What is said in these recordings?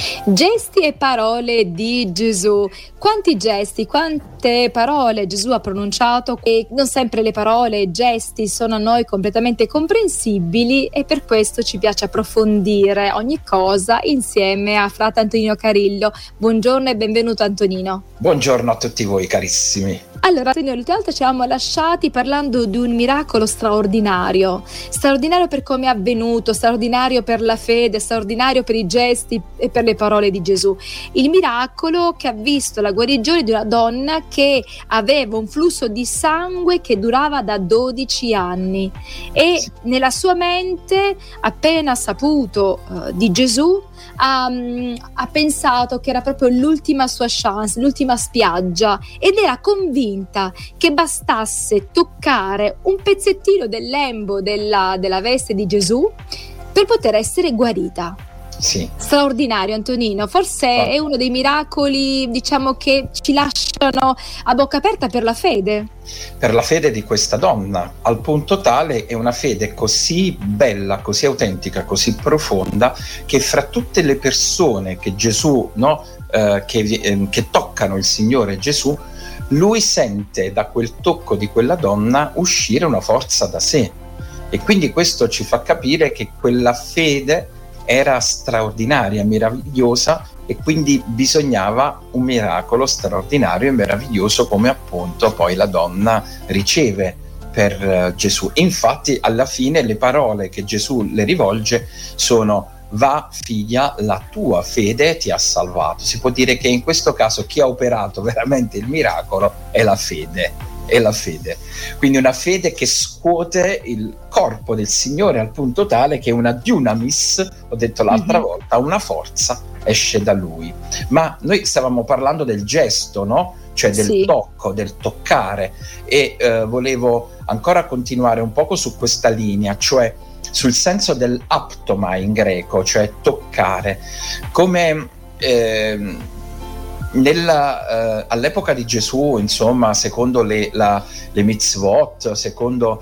Gesti e parole di Gesù. Quanti gesti, quante parole Gesù ha pronunciato, e non sempre le parole e i gesti sono a noi completamente comprensibili, e per questo ci piace approfondire ogni cosa insieme a frate Antonino Carillo. Buongiorno e benvenuto Antonino. Buongiorno a tutti voi carissimi. Allora, Antonino, l'ultima volta ci eravamo lasciati parlando di un miracolo straordinario per come è avvenuto, straordinario per la fede, straordinario per i gesti e per le parole di Gesù. Il miracolo che ha visto la guarigione di una donna che aveva un flusso di sangue che durava da 12 anni e nella sua mente, appena saputo di Gesù, ha pensato che era proprio l'ultima sua chance, l'ultima spiaggia, ed era convinta che bastasse toccare un pezzettino del lembo della veste di Gesù per poter essere guarita. Sì. Straordinario, Antonino, forse è uno dei miracoli, diciamo, che ci lasciano a bocca aperta per la fede. Per la fede di questa donna, al punto tale è una fede così bella, così autentica, così profonda, che fra tutte le persone che Gesù, che toccano il Signore Gesù, lui sente da quel tocco di quella donna uscire una forza da sé, e quindi questo ci fa capire che quella fede era straordinaria, meravigliosa, e quindi bisognava un miracolo straordinario e meraviglioso come appunto poi la donna riceve per Gesù. Infatti alla fine le parole che Gesù le rivolge sono: va figlia, la tua fede ti ha salvato. Si può dire che in questo caso chi ha operato veramente il miracolo è la fede. Quindi una fede che scuote il corpo del Signore al punto tale che una dunamis, ho detto l'altra volta, una forza esce da lui. Ma noi stavamo parlando del gesto, no? Cioè del tocco, del toccare, e volevo ancora continuare un poco su questa linea, cioè sul senso del aptoma in greco, cioè toccare, come all'epoca di Gesù, insomma, secondo le mitzvot, secondo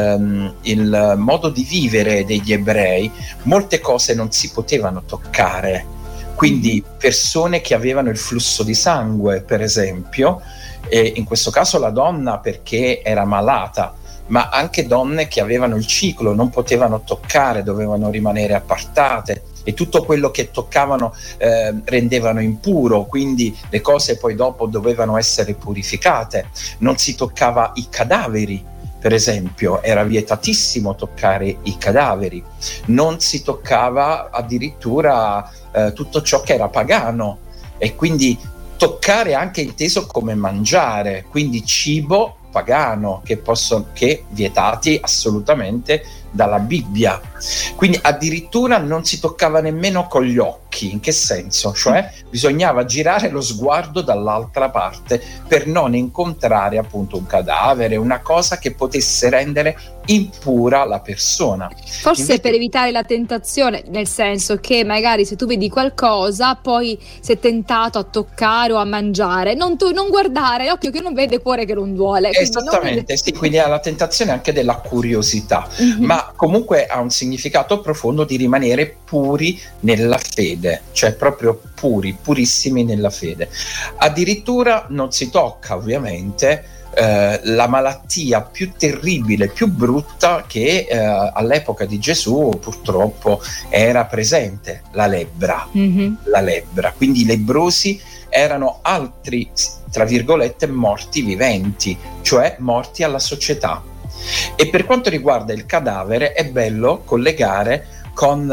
il modo di vivere degli ebrei, molte cose non si potevano toccare. Quindi persone che avevano il flusso di sangue, per esempio, e in questo caso la donna perché era malata, ma anche donne che avevano il ciclo non potevano toccare, dovevano rimanere appartate, e tutto quello che toccavano rendevano impuro, quindi le cose poi dopo dovevano essere purificate. Non si toccava i cadaveri, per esempio, era vietatissimo toccare i cadaveri. Non si toccava addirittura tutto ciò che era pagano, e quindi toccare anche inteso come mangiare, quindi cibo pagano che vietati assolutamente dalla Bibbia. Quindi addirittura non si toccava nemmeno con gli occhi. In che senso? Cioè bisognava girare lo sguardo dall'altra parte per non incontrare appunto un cadavere, una cosa che potesse rendere impura la persona. Forse invece, per evitare la tentazione, nel senso che magari se tu vedi qualcosa poi sei tentato a toccare o a mangiare, non guardare, occhio che non vede, cuore che non duole. Esattamente, sì, quindi ha la tentazione anche della curiosità, ma comunque ha un significato profondo di rimanere puri nella fede, cioè proprio purissimi nella fede. Addirittura non si tocca ovviamente la malattia più terribile, più brutta che all'epoca di Gesù purtroppo era presente, la lebbra. La lebbra, quindi i lebbrosi erano altri, tra virgolette, morti viventi, cioè morti alla società. E per quanto riguarda il cadavere è bello collegare con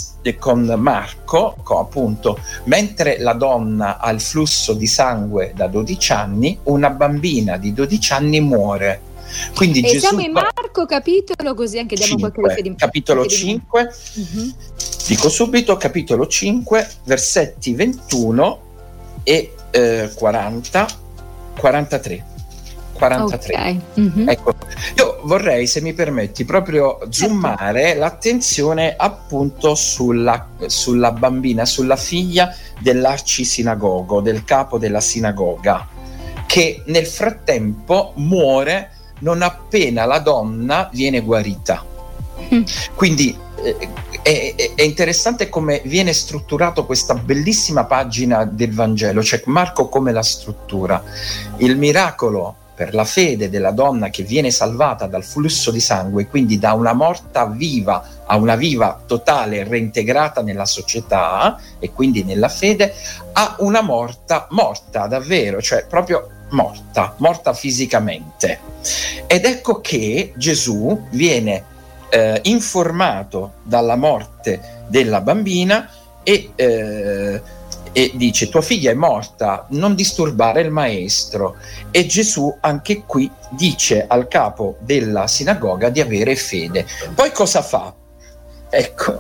Marco, appunto, mentre la donna ha il flusso di sangue da 12 anni, una bambina di 12 anni muore. Quindi e Gesù, siamo in Marco capitolo, così anche diamo qualche riferimento. Capitolo 5, dico subito, capitolo 5, versetti 21 e 40, 43. Okay. Ecco, io vorrei, se mi permetti, proprio zoomare l'attenzione appunto sulla bambina, sulla figlia dell'arcisinagogo, del capo della sinagoga, che nel frattempo muore non appena la donna viene guarita. Quindi è interessante come viene strutturato questa bellissima pagina del Vangelo, cioè Marco come la struttura. Il miracolo per la fede della donna che viene salvata dal flusso di sangue, quindi da una morta viva a una viva totale reintegrata nella società e quindi nella fede, a una morta davvero, cioè proprio morta fisicamente. Ed ecco che Gesù viene informato dalla morte della bambina e dice: tua figlia è morta, non disturbare il maestro. E Gesù anche qui dice al capo della sinagoga di avere fede. Poi cosa fa? Ecco,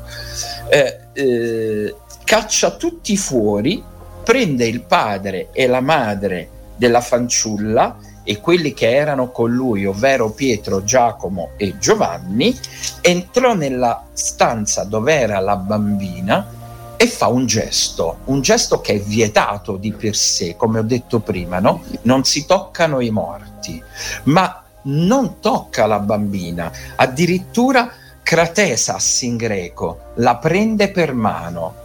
caccia tutti fuori, prende il padre e la madre della fanciulla e quelli che erano con lui, ovvero Pietro, Giacomo e Giovanni, entrò nella stanza dove era la bambina e fa un gesto che è vietato di per sé, come ho detto prima, no? Non si toccano i morti, ma non tocca la bambina, addirittura kratesas in greco, la prende per mano.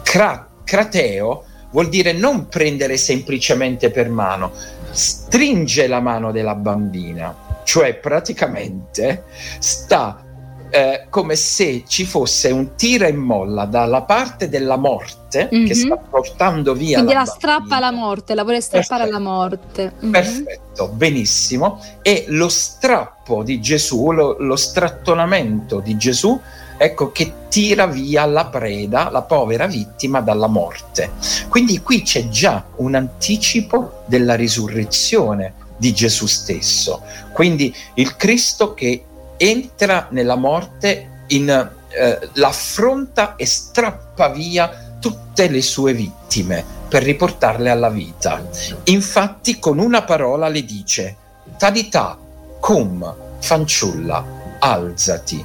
Krateo vuol dire non prendere semplicemente per mano, stringe la mano della bambina, cioè praticamente sta come se ci fosse un tira e molla dalla parte della morte che sta portando via, quindi la la strappa alla morte, la vuole strappare alla morte. Perfetto, benissimo. E lo strappo di Gesù, lo strattonamento di Gesù, ecco, che tira via la preda, la povera vittima, dalla morte. Quindi qui c'è già un anticipo della risurrezione di Gesù stesso. Quindi il Cristo che entra nella morte, l'affronta e strappa via tutte le sue vittime per riportarle alla vita. Infatti con una parola le dice: Talità cum, fanciulla, alzati.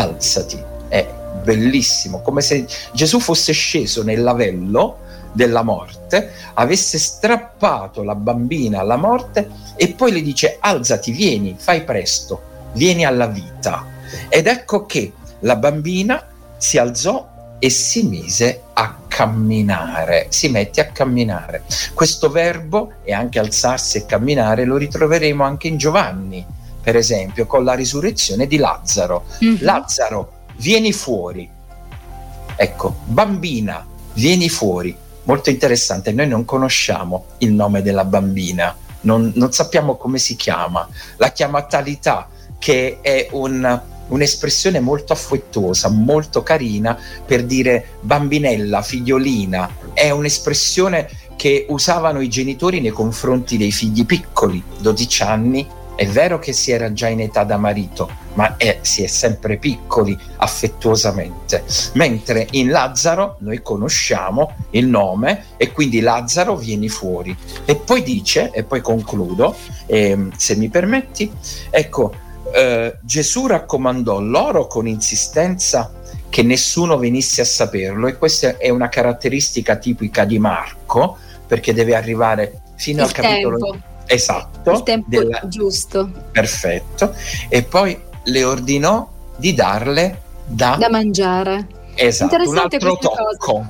È bellissimo, come se Gesù fosse sceso nel lavello della morte, avesse strappato la bambina alla morte e poi le dice: alzati, vieni, fai presto, vieni alla vita. Ed ecco che la bambina si alzò e si mise a camminare, si mette a camminare. Questo verbo, e anche alzarsi e camminare, lo ritroveremo anche in Giovanni, per esempio, con la risurrezione di Lazzaro. Lazzaro, vieni fuori. Ecco, bambina, vieni fuori. Molto interessante, noi non conosciamo il nome della bambina, non sappiamo come si chiama. La chiama Talità, che è un'espressione molto affettuosa, molto carina per dire bambinella, figliolina. È un'espressione che usavano i genitori nei confronti dei figli piccoli, 12 anni. È vero che si era già in età da marito, ma si è sempre piccoli affettuosamente. Mentre in Lazzaro noi conosciamo il nome e quindi Lazzaro, vieni fuori. E poi dice, e poi concludo, se mi permetti, ecco, Gesù raccomandò loro con insistenza che nessuno venisse a saperlo, e questa è una caratteristica tipica di Marco, perché deve arrivare fino al capitolo esatto, il tempo giusto. Perfetto. E poi le ordinò di darle da mangiare. Esatto, un altro tocco.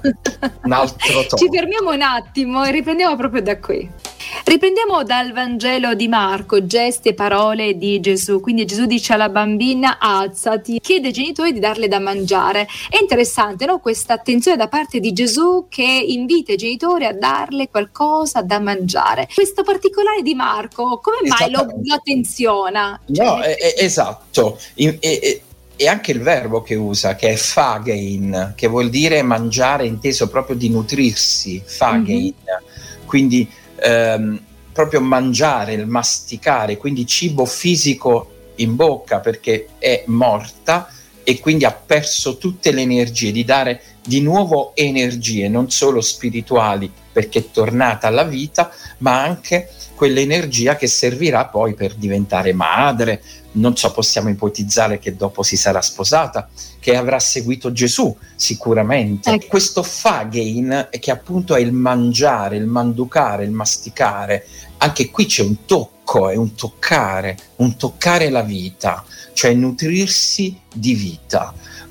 Ci fermiamo un attimo e riprendiamo proprio da qui. Riprendiamo dal Vangelo di Marco, gesti e parole di Gesù. Quindi Gesù dice alla bambina: alzati, chiede ai genitori di darle da mangiare. È interessante, no? Questa attenzione da parte di Gesù che invita i genitori a darle qualcosa da mangiare. Questo particolare di Marco, come mai lo attenziona? No, esatto. E anche il verbo che usa, che è phagein, che vuol dire mangiare, inteso proprio di nutrirsi, phagein. Quindi proprio mangiare, il masticare, quindi cibo fisico in bocca, perché è morta e quindi ha perso tutte le energie, di dare di nuovo energie, non solo spirituali, perché è tornata alla vita, ma anche quell'energia che servirà poi per diventare madre. Non so, possiamo ipotizzare che dopo si sarà sposata, che avrà seguito Gesù sicuramente. Ecco. Questo phagein, che appunto è il mangiare, il manducare, il masticare, anche qui c'è un tocco, è un toccare la vita, cioè nutrirsi di vita.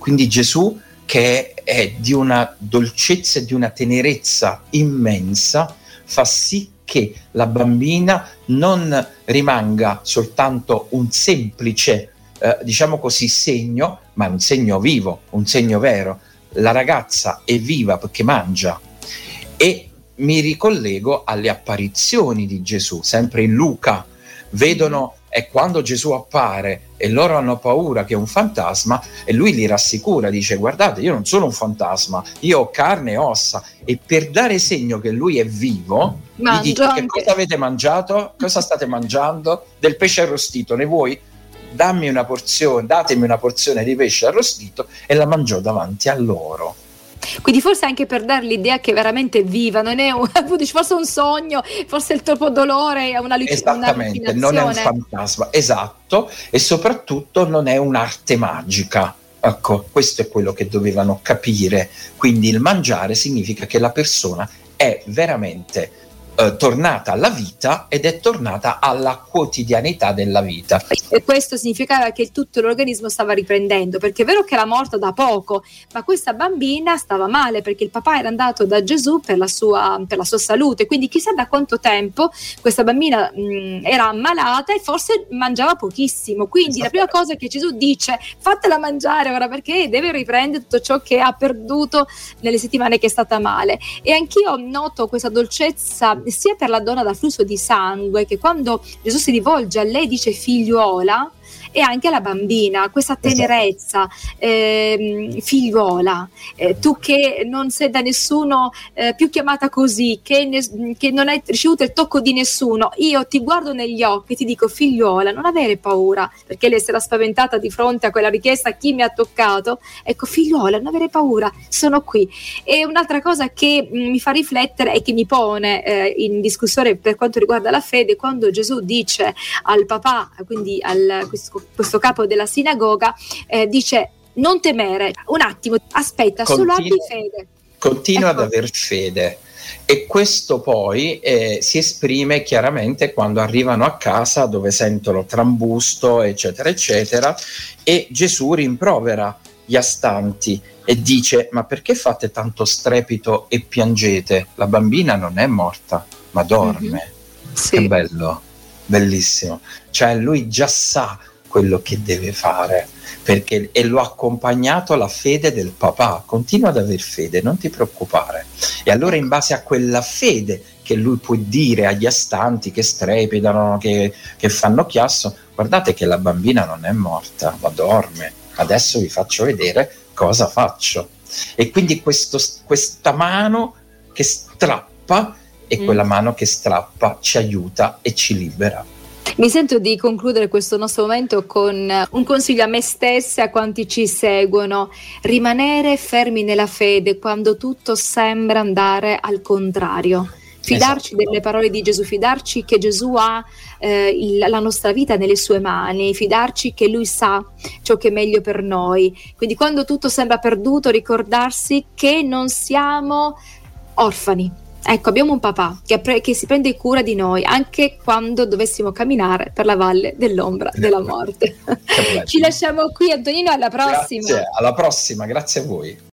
Quindi Gesù, che è di una dolcezza e di una tenerezza immensa, fa sì che la bambina non rimanga soltanto un semplice, diciamo così, segno, ma un segno vivo, un segno vero. La ragazza è viva perché mangia. E mi ricollego alle apparizioni di Gesù, sempre in Luca, vedono, e quando Gesù appare e loro hanno paura che è un fantasma, e lui li rassicura, dice: guardate, io non sono un fantasma, io ho carne e ossa. E per dare segno che lui è vivo, gli dice: che cosa avete mangiato? Cosa state mangiando? Del pesce arrostito, ne vuoi? Datemi una porzione di pesce arrostito, e la mangiò davanti a loro. Quindi forse anche per dare l'idea che è veramente viva, non è forse un sogno, forse il troppo dolore è esattamente, non è un fantasma, esatto, e soprattutto non è un'arte magica. Ecco, questo è quello che dovevano capire. Quindi il mangiare significa che la persona è veramente tornata alla vita ed è tornata alla quotidianità della vita. E questo significava che tutto l'organismo stava riprendendo, perché è vero che era morta da poco, ma questa bambina stava male perché il papà era andato da Gesù per la sua salute, quindi chissà da quanto tempo questa bambina era ammalata e forse mangiava pochissimo. Quindi la prima cosa che Gesù dice: fatela mangiare ora, perché deve riprendere tutto ciò che ha perduto nelle settimane che è stata male. E anch'io noto questa dolcezza sia per la donna da flusso di sangue, che quando Gesù si rivolge a lei dice figliuola, e anche alla bambina, questa tenerezza, figliuola, tu che non sei da nessuno più chiamata così, che non hai ricevuto il tocco di nessuno, io ti guardo negli occhi e ti dico: figliuola, non avere paura, perché lei si era spaventata di fronte a quella richiesta: chi mi ha toccato? Ecco, figliuola, non avere paura, sono qui. E un'altra cosa che mi fa riflettere e che mi pone in discussione per quanto riguarda la fede, quando Gesù dice al papà, quindi questo capo della sinagoga, dice: non temere, un attimo, aspetta, solo abbi fede. Continua ad aver fede. E questo poi si esprime chiaramente quando arrivano a casa, dove sentono trambusto, eccetera, eccetera, e Gesù rimprovera gli astanti e dice: ma perché fate tanto strepito e piangete? La bambina non è morta, ma dorme. Sì. Che bello, bellissimo. Cioè lui già sa quello che deve fare, perché e lo ha accompagnato la fede del papà. Continua ad aver fede, non ti preoccupare. E allora, in base a quella fede che lui può dire agli astanti che strepitano, che fanno chiasso: guardate che la bambina non è morta, ma dorme. Adesso vi faccio vedere cosa faccio. E quindi questa mano che strappa, e quella mano che strappa ci aiuta e ci libera. Mi sento di concludere questo nostro momento con un consiglio a me stessa e a quanti ci seguono: rimanere fermi nella fede quando tutto sembra andare al contrario. Fidarci delle parole di Gesù, fidarci che Gesù ha la nostra vita nelle sue mani, fidarci che Lui sa ciò che è meglio per noi. Quindi quando tutto sembra perduto, ricordarsi che non siamo orfani. Ecco, abbiamo un papà che si prende cura di noi anche quando dovessimo camminare per la valle dell'ombra della morte. Ci lasciamo qui, Antonino, alla prossima. Grazie, alla prossima, grazie a voi.